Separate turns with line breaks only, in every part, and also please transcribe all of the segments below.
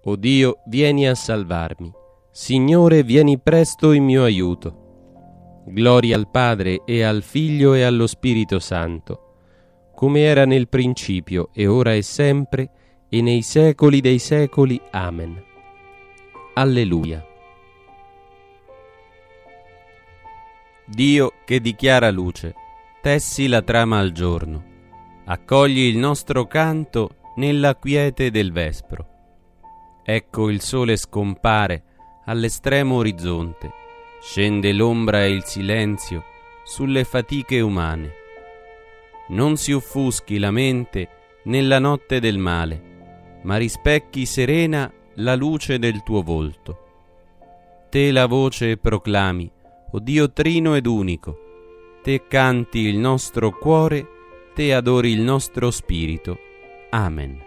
O Dio, vieni a salvarmi. Signore, vieni presto in mio aiuto. Gloria al Padre e al Figlio e allo Spirito Santo, come era nel principio, e ora e sempre, e nei secoli dei secoli. Amen. Alleluia. Dio che dichiara luce, tessi la trama al giorno, accogli il nostro canto nella quiete del vespro. Ecco il sole scompare all'estremo orizzonte, scende l'ombra e il silenzio sulle fatiche umane. Non si offuschi la mente nella notte del male, ma rispecchi serena la luce del tuo volto. Te la voce proclami, o Dio trino ed unico, te canti il nostro cuore, te adori il nostro spirito. Amen.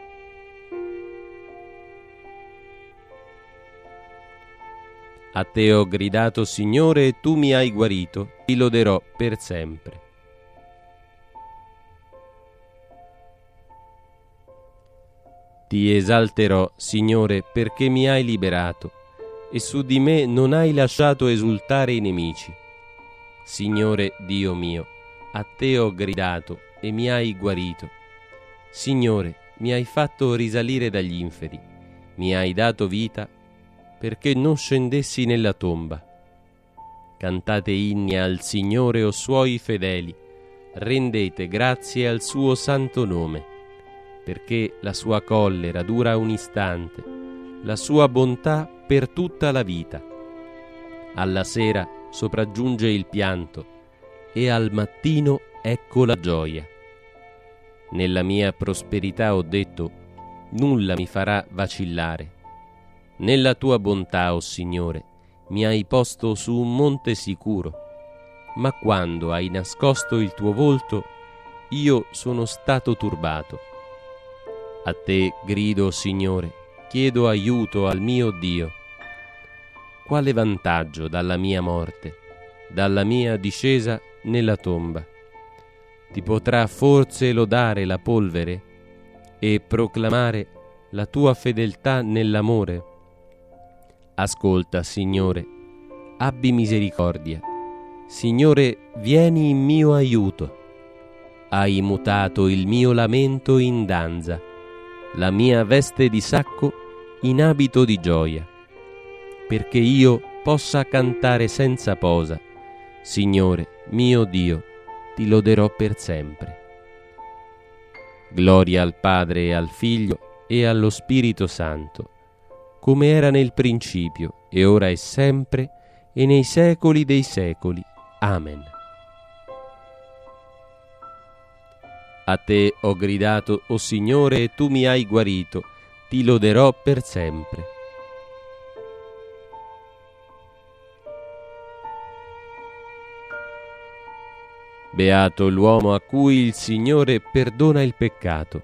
A te ho gridato, Signore, e tu mi hai guarito, ti loderò per sempre. Ti esalterò, Signore, perché mi hai liberato, e su di me non hai lasciato esultare i nemici. Signore Dio mio, a te ho gridato e mi hai guarito. Signore, mi hai fatto risalire dagli inferi, mi hai dato vita perché non scendessi nella tomba. Cantate inni al Signore, o suoi fedeli, rendete grazie al suo santo nome, perché la sua collera dura un istante, la sua bontà per tutta la vita. Alla sera sopraggiunge il pianto, e al mattino ecco la gioia. Nella mia prosperità ho detto, nulla mi farà vacillare. Nella tua bontà, o Signore, mi hai posto su un monte sicuro, ma quando hai nascosto il tuo volto, io sono stato turbato. A te grido, Signore, chiedo aiuto al mio Dio. Quale vantaggio dalla mia morte, dalla mia discesa nella tomba? Ti potrà forse lodare la polvere e proclamare la tua fedeltà nell'amore? Ascolta, Signore, abbi misericordia. Signore, vieni in mio aiuto. Hai mutato il mio lamento in danza, la mia veste di sacco in abito di gioia, perché io possa cantare senza posa. Signore, mio Dio, ti loderò per sempre. Gloria al Padre e al Figlio e allo Spirito Santo, come era nel principio, e ora e sempre, e nei secoli dei secoli. Amen. A te ho gridato, o Signore, e tu mi hai guarito, ti loderò per sempre. Beato l'uomo a cui il Signore perdona il peccato.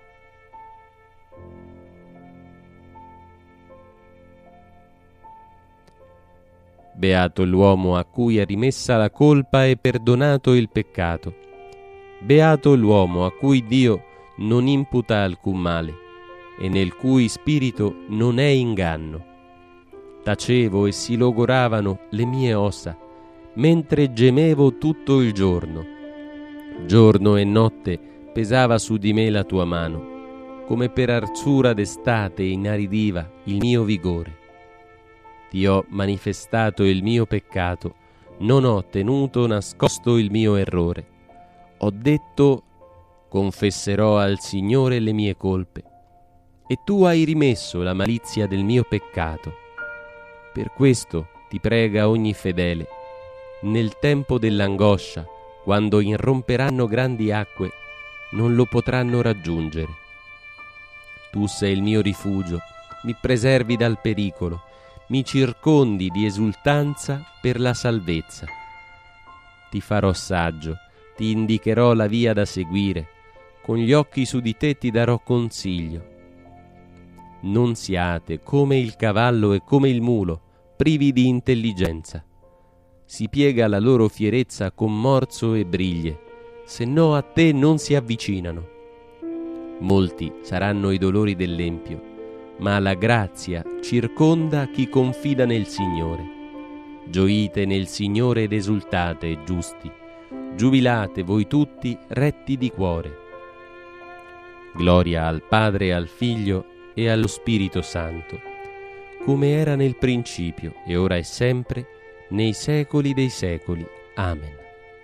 Beato l'uomo a cui è rimessa la colpa e perdonato il peccato. Beato l'uomo a cui Dio non imputa alcun male e nel cui spirito non è inganno. Tacevo e si logoravano le mie ossa, mentre gemevo tutto il giorno. Giorno e notte pesava su di me la tua mano, come per arzura d'estate inaridiva il mio vigore. Ti ho manifestato il mio peccato, non ho tenuto nascosto il mio errore. Ho detto, confesserò al Signore le mie colpe, e tu hai rimesso la malizia del mio peccato. Per questo ti prega ogni fedele, nel tempo dell'angoscia, quando irromperanno grandi acque, non lo potranno raggiungere. Tu sei il mio rifugio, mi preservi dal pericolo, mi circondi di esultanza per la salvezza. Ti farò saggio, ti indicherò la via da seguire, con gli occhi su di te ti darò consiglio. Non siate come il cavallo e come il mulo, privi di intelligenza. Si piega la loro fierezza con morso e briglie, se no a te non si avvicinano. Molti saranno i dolori dell'empio, ma la grazia circonda chi confida nel Signore. Gioite nel Signore ed esultate, giusti. Giubilate voi tutti, retti di cuore. Gloria al Padre, al Figlio e allo Spirito Santo, come era nel principio, e ora e sempre, nei secoli dei secoli. Amen.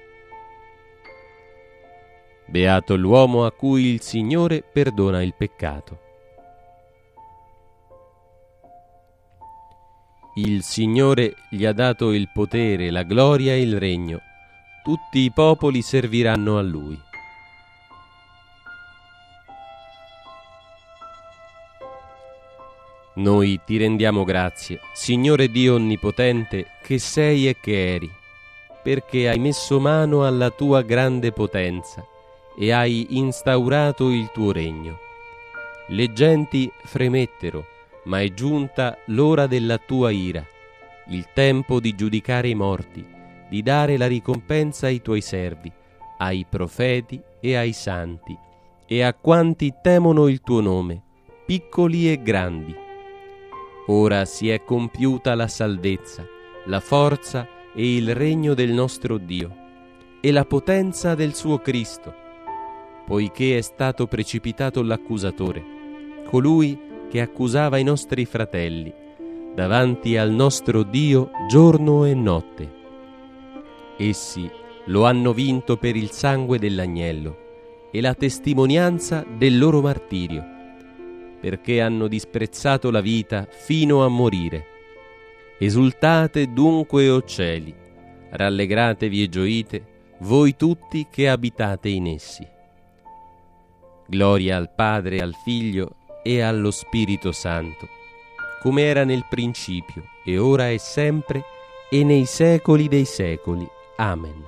Beato l'uomo a cui il Signore perdona il peccato. Il Signore gli ha dato il potere, la gloria e il regno. Tutti i popoli serviranno a Lui. Noi ti rendiamo grazie, Signore Dio Onnipotente, che sei e che eri, perché hai messo mano alla tua grande potenza e hai instaurato il tuo regno. Le genti fremettero, ma è giunta l'ora della tua ira, il tempo di giudicare i morti, di dare la ricompensa ai tuoi servi, ai profeti e ai santi, e a quanti temono il tuo nome, piccoli e grandi. Ora si è compiuta la salvezza, la forza e il regno del nostro Dio, e la potenza del suo Cristo, poiché è stato precipitato l'accusatore, colui che accusava i nostri fratelli, davanti al nostro Dio giorno e notte. Essi lo hanno vinto per il sangue dell'agnello e la testimonianza del loro martirio, perché hanno disprezzato la vita fino a morire. Esultate dunque, o cieli, rallegratevi e gioite, voi tutti che abitate in essi. Gloria al Padre, al Figlio e allo Spirito Santo, come era nel principio, e ora e sempre, e nei secoli dei secoli. Amen.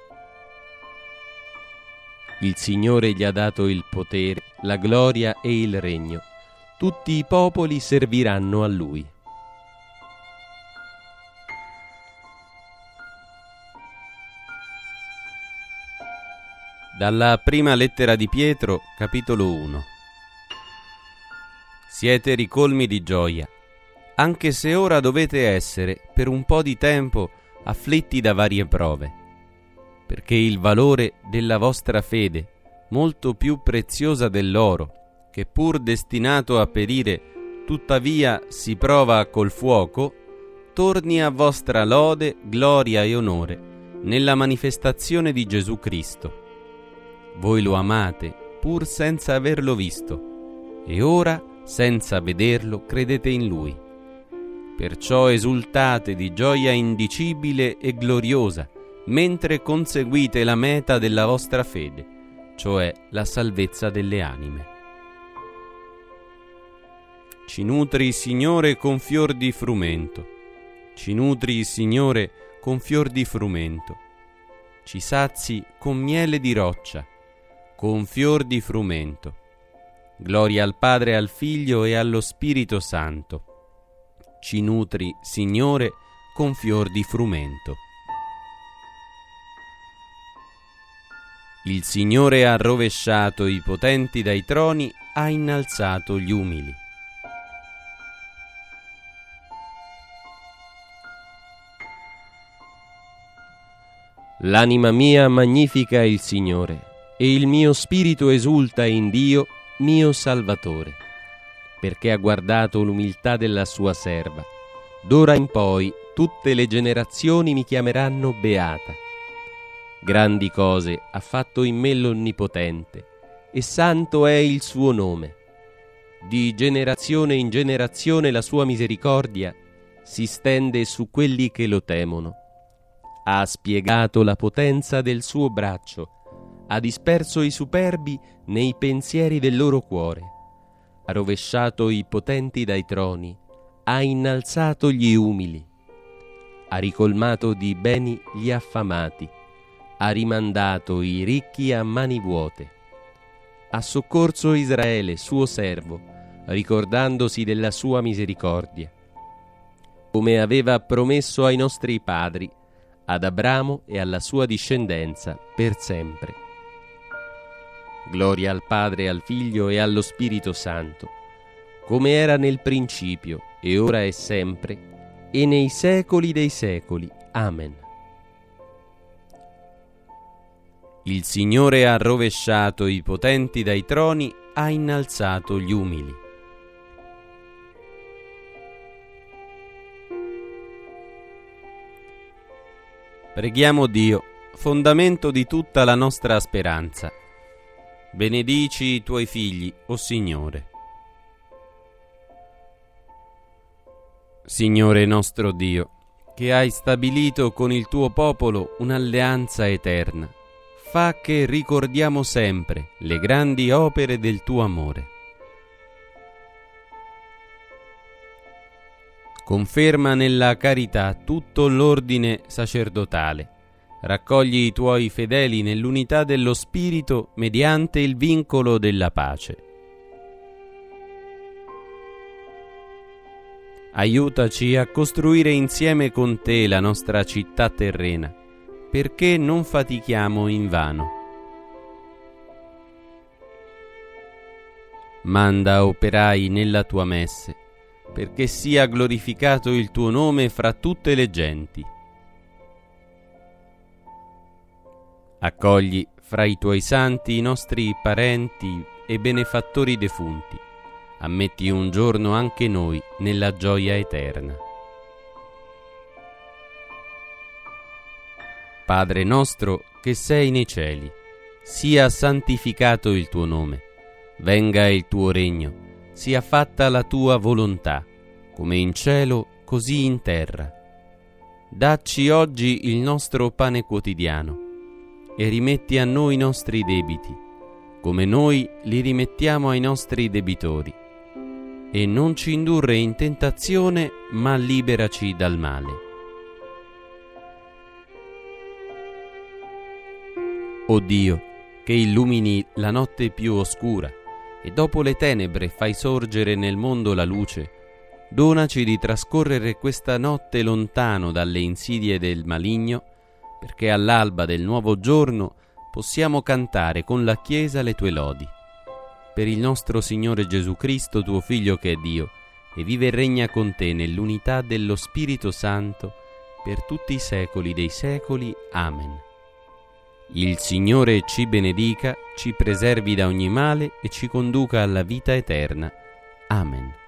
Il Signore gli ha dato il potere, la gloria e il regno. Tutti i popoli serviranno a Lui. Dalla prima lettera di Pietro, capitolo 1. Siete ricolmi di gioia, anche se ora dovete essere, per un po' di tempo, afflitti da varie prove, perché il valore della vostra fede, molto più preziosa dell'oro, che pur destinato a perire, tuttavia si prova col fuoco, torni a vostra lode, gloria e onore nella manifestazione di Gesù Cristo. Voi lo amate, pur senza averlo visto, e ora, senza vederlo, credete in Lui. Perciò esultate di gioia indicibile e gloriosa, mentre conseguite la meta della vostra fede, cioè la salvezza delle anime. Ci nutri, Signore, con fior di frumento. Ci nutri, Signore, con fior di frumento. Ci sazi con miele di roccia, con fior di frumento. Gloria al Padre, al Figlio e allo Spirito Santo. Ci nutri, Signore, con fior di frumento. Il Signore ha rovesciato i potenti dai troni, ha innalzato gli umili. L'anima mia magnifica il Signore, e il mio spirito esulta in Dio, mio Salvatore, perché ha guardato l'umiltà della sua serva. D'ora in poi tutte le generazioni mi chiameranno beata. Grandi cose ha fatto in me l'Onnipotente, e santo è il suo nome. Di generazione in generazione la sua misericordia si stende su quelli che lo temono. Ha spiegato la potenza del suo braccio, ha disperso i superbi nei pensieri del loro cuore, ha rovesciato i potenti dai troni, ha innalzato gli umili, ha ricolmato di beni gli affamati, ha rimandato i ricchi a mani vuote, ha soccorso Israele, suo servo, ricordandosi della sua misericordia, come aveva promesso ai nostri padri, ad Abramo e alla sua discendenza per sempre. Gloria al Padre, al Figlio e allo Spirito Santo, come era nel principio, e ora e sempre, e nei secoli dei secoli. Amen. Il Signore ha rovesciato i potenti dai troni, ha innalzato gli umili. Preghiamo Dio, fondamento di tutta la nostra speranza. Benedici i tuoi figli, o Signore. Signore nostro Dio, che hai stabilito con il tuo popolo un'alleanza eterna, fa che ricordiamo sempre le grandi opere del tuo amore. Conferma nella carità tutto l'ordine sacerdotale. Raccogli i tuoi fedeli nell'unità dello Spirito mediante il vincolo della pace. Aiutaci a costruire insieme con te la nostra città terrena, perché non fatichiamo invano. Manda operai nella tua messe, perché sia glorificato il tuo nome fra tutte le genti. Accogli fra i tuoi santi i nostri parenti e benefattori defunti. Ammetti un giorno anche noi nella gioia eterna. Padre nostro che sei nei cieli, sia santificato il tuo nome, venga il tuo regno, sia fatta la tua volontà, come in cielo, così in terra. Dacci oggi il nostro pane quotidiano e rimetti a noi i nostri debiti, come noi li rimettiamo ai nostri debitori. E non ci indurre in tentazione, ma liberaci dal male. O Dio, che illumini la notte più oscura e dopo le tenebre fai sorgere nel mondo la luce, donaci di trascorrere questa notte lontano dalle insidie del maligno, perché all'alba del nuovo giorno possiamo cantare con la Chiesa le tue lodi. Per il nostro Signore Gesù Cristo, tuo Figlio che è Dio, e vive e regna con te nell'unità dello Spirito Santo, per tutti i secoli dei secoli. Amen. Il Signore ci benedica, ci preservi da ogni male e ci conduca alla vita eterna. Amen.